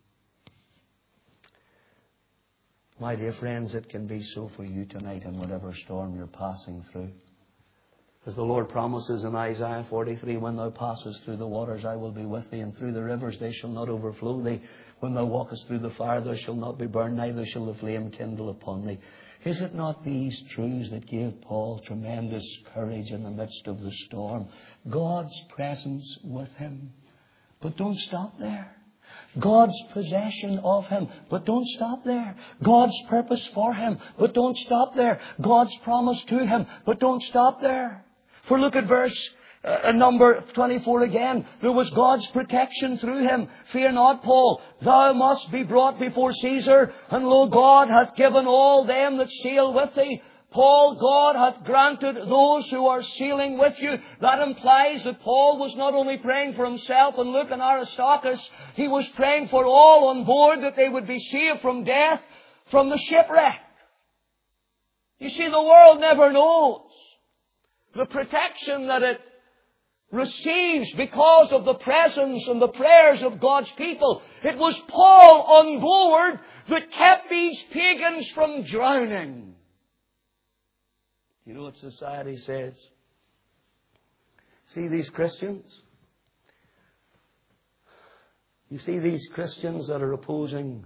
My dear friends, it can be so for you tonight in whatever storm you're passing through. As the Lord promises in Isaiah 43, "When thou passest through the waters, I will be with thee, and through the rivers, they shall not overflow thee. When thou walkest through the fire, thou shalt not be burned, neither shall the flame kindle upon thee." Is it not these truths that gave Paul tremendous courage in the midst of the storm? God's presence with him. But don't stop there. God's possession of him, but don't stop there. God's purpose for him, but don't stop there. God's promise to him, but don't stop there. For look at verse Number 24 again. There was God's protection through him. Fear not, Paul. Thou must be brought before Caesar. And lo, God hath given all them that sail with thee. Paul, God hath granted those who are sailing with you. That implies that Paul was not only praying for himself and Luke and Aristarchus, he was praying for all on board that they would be saved from death, from the shipwreck. You see, the world never knows the protection that it receives because of the presence and the prayers of God's people. It was Paul on board that kept these pagans from drowning. You know what society says? See these Christians? You see these Christians that are opposing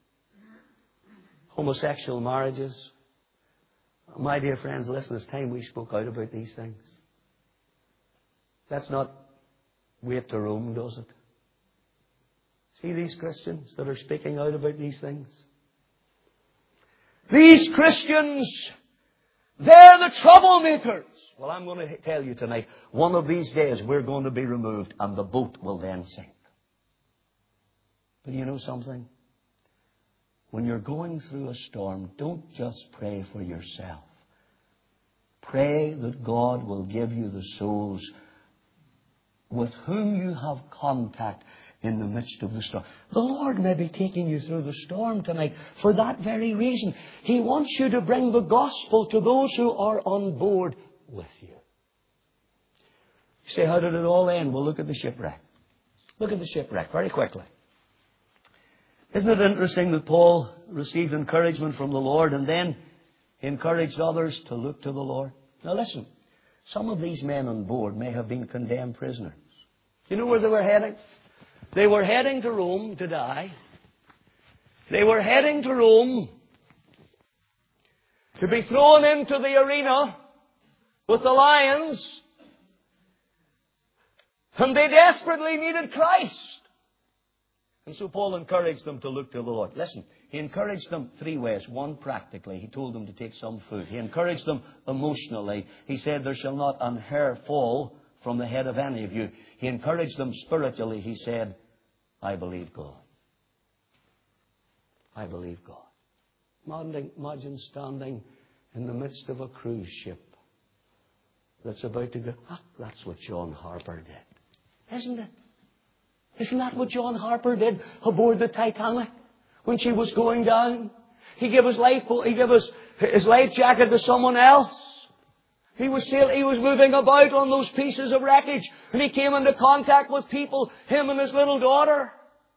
homosexual marriages? My dear friends, listen, it's time we spoke out about these things. That's not wait to Rome, does it? See these Christians that are speaking out about these things? These Christians, they're the troublemakers. Well, I'm going to tell you tonight, one of these days we're going to be removed and the boat will then sink. But you know something? When you're going through a storm, don't just pray for yourself. Pray that God will give you the souls with whom you have contact in the midst of the storm. The Lord may be taking you through the storm tonight for that very reason. He wants you to bring the gospel to those who are on board with you. You say, how did it all end? Well, look at the shipwreck. Look at the shipwreck very quickly. Isn't it interesting that Paul received encouragement from the Lord and then he encouraged others to look to the Lord? Now listen, some of these men on board may have been condemned prisoners. You know where they were heading? They were heading to Rome to die. They were heading to Rome to be thrown into the arena with the lions. And they desperately needed Christ. And so Paul encouraged them to look to the Lord. Listen, he encouraged them three ways. One, practically. He told them to take some food. He encouraged them emotionally. He said, there shall not an hair fall from the head of any of you. He encouraged them spiritually. He said, I believe God. I believe God. Imagine standing in the midst of a cruise ship that's about to go. That's what John Harper did. Isn't it? Isn't that what John Harper did aboard the Titanic when she was going down? He gave his life jacket to someone else. He was moving about on those pieces of wreckage, and he came into contact with people, him and his little daughter.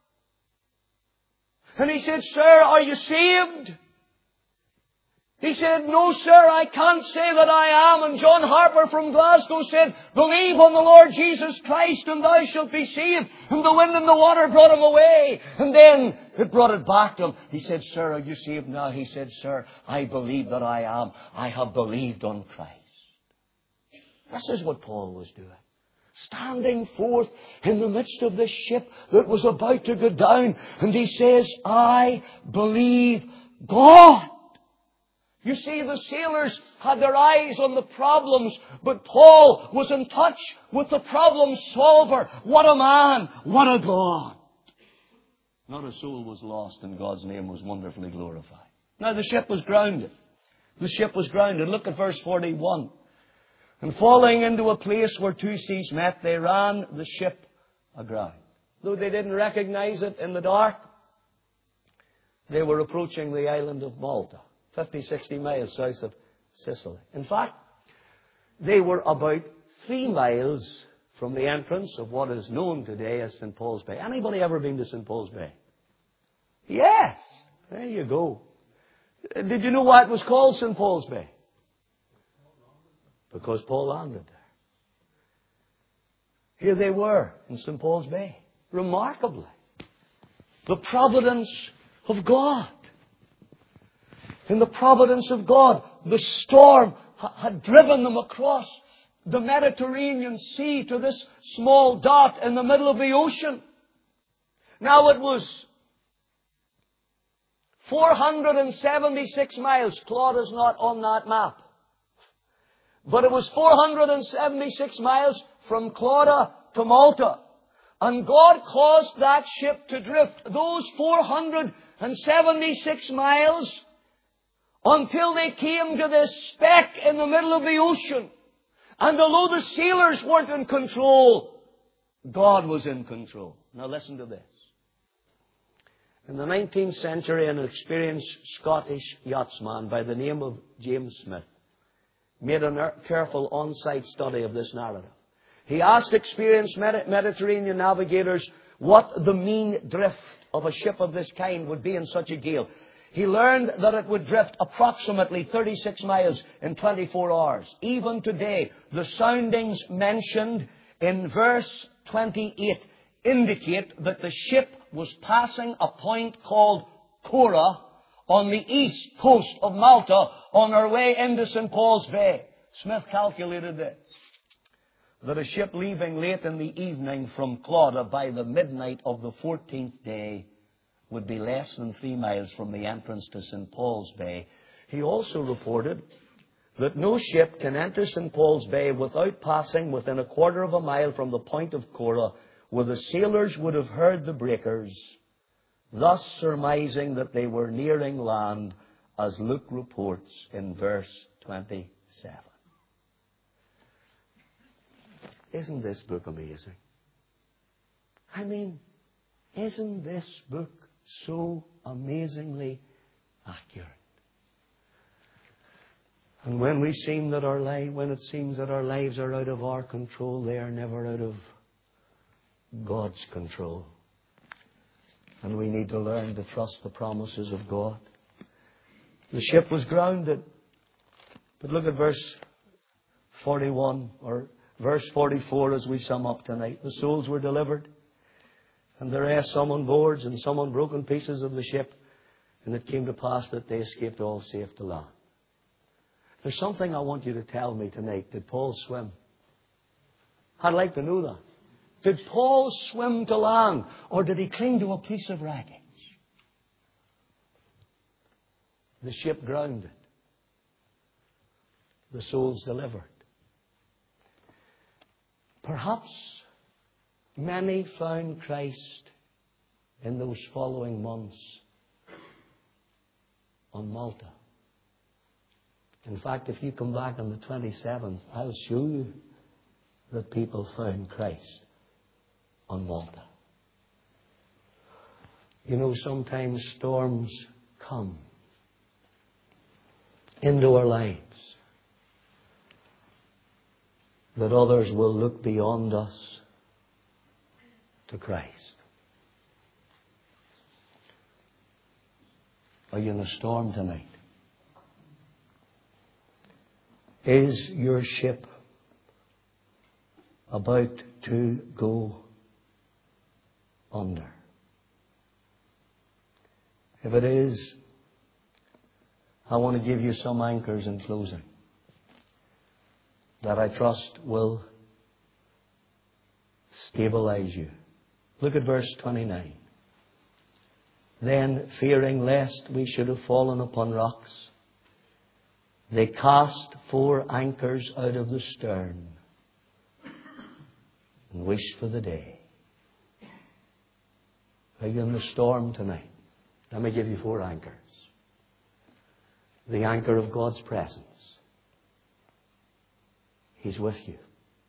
And he said, sir, are you saved? He said, no, sir, I can't say that I am. And John Harper from Glasgow said, believe on the Lord Jesus Christ and thou shalt be saved. And the wind and the water brought him away. And then it brought it back to him. He said, sir, are you saved now? He said, sir, I believe that I am. I have believed on Christ. This is what Paul was doing. Standing forth in the midst of this ship that was about to go down. And he says, I believe God. You see, the sailors had their eyes on the problems, but Paul was in touch with the problem solver. What a man! What a God! Not a soul was lost, and God's name was wonderfully glorified. Now the ship was grounded. The ship was grounded. Look at verse 41. And falling into a place where two seas met, they ran the ship aground. Though they didn't recognize it in the dark, they were approaching the island of Malta. 50, 60 miles south of Sicily. In fact, they were about 3 miles from the entrance of what is known today as St. Paul's Bay. Anybody ever been to St. Paul's Bay? Yes. There you go. Did you know why it was called St. Paul's Bay? Because Paul landed there. Here they were in St. Paul's Bay. Remarkably. The providence of God. In the providence of God, the storm had driven them across the Mediterranean Sea to this small dot in the middle of the ocean. Now it was 476 miles. Claude is not on that map. But it was 476 miles from Clauda to Malta. And God caused that ship to drift those 476 miles until they came to this speck in the middle of the ocean. And although the sailors weren't in control, God was in control. Now listen to this. In the 19th century, an experienced Scottish yachtsman by the name of James Smith made a careful on-site study of this narrative. He asked experienced Mediterranean navigators what the mean drift of a ship of this kind would be in such a gale. He learned that it would drift approximately 36 miles in 24 hours. Even today, the soundings mentioned in verse 28 indicate that the ship was passing a point called Cora on the east coast of Malta on her way into St. Paul's Bay. Smith calculated this, that a ship leaving late in the evening from Clauda by the midnight of the 14th day would be less than 3 miles from the entrance to St. Paul's Bay. He also reported that no ship can enter St. Paul's Bay without passing within a quarter of a mile from the point of Cora, where the sailors would have heard the breakers, thus surmising that they were nearing land, as Luke reports in verse 27. Isn't this book amazing? I mean, isn't this book so amazingly accurate? And when it seems that our lives are out of our control, they are never out of God's control. And we need to learn to trust the promises of God. The ship was grounded. But look at verse 41, or verse 44 as we sum up tonight. The souls were delivered, and the rest, some on boards and some on broken pieces of the ship. And it came to pass that they escaped all safe to land. There's something I want you to tell me tonight. Did Paul swim? I'd like to know that. Did Paul swim to land, or did he cling to a piece of wreckage? The ship grounded. The souls delivered. Perhaps many found Christ in those following months on Malta. In fact, if you come back on the 27th, I'll show you that people found Christ on Malta. You know, sometimes storms come into our lives that others will look beyond us to Christ. Are you in a storm tonight? Is your ship about to go under? If it is, I want to give you some anchors in closing that I trust will stabilize you. Look at verse 29. Then, fearing lest we should have fallen upon rocks, they cast 4 anchors out of the stern and wished for the day. Are you in the storm tonight? Let me give you 4 anchors. The anchor of God's presence. He's with you.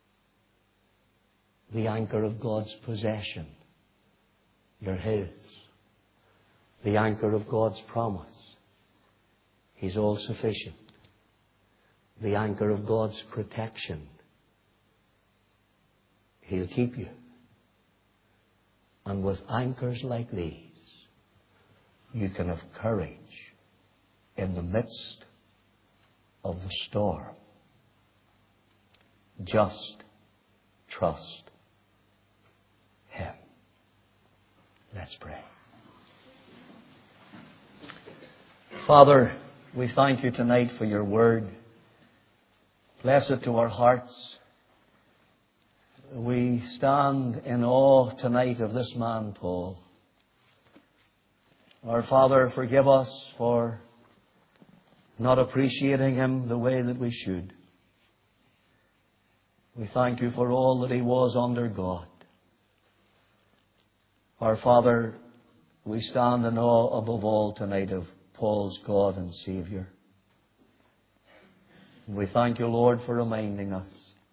The anchor of God's possession. You're His. The anchor of God's promise. He's all sufficient. The anchor of God's protection. He'll keep you. And with anchors like these, you can have courage in the midst of the storm. Just trust Him. Let's pray. Father, we thank you tonight for your word. Bless it to our hearts. We stand in awe tonight of this man, Paul. Our Father, forgive us for not appreciating him the way that we should. We thank you for all that he was under God. Our Father, we stand in awe above all tonight of Paul's God and Saviour. We thank you, Lord, for reminding us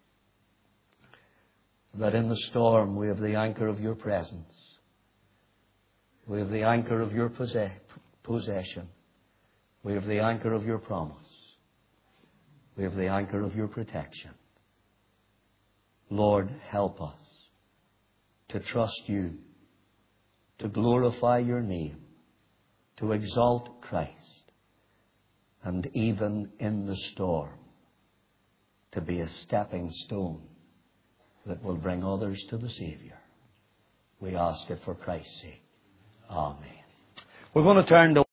that in the storm we have the anchor of your presence. We have the anchor of your possession. We have the anchor of your promise. We have the anchor of your protection. Lord, help us to trust you, to glorify your name, to exalt Christ, and even in the storm, to be a stepping stone that will bring others to the Saviour. We ask it for Christ's sake. Amen. We're going to turn to